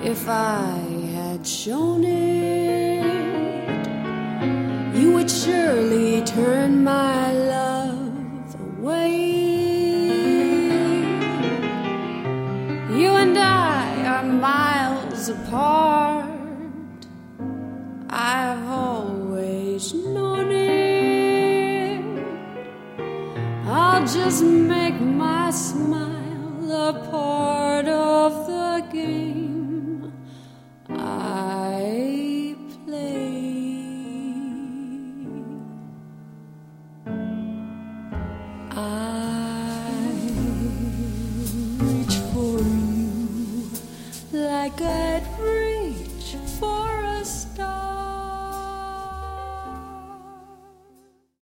If I had shown it, you would surely turn my love away. You and I are miles apart. I've always known it. I'll just make my smile a part of the game I play. I reach for you like I'd reach for a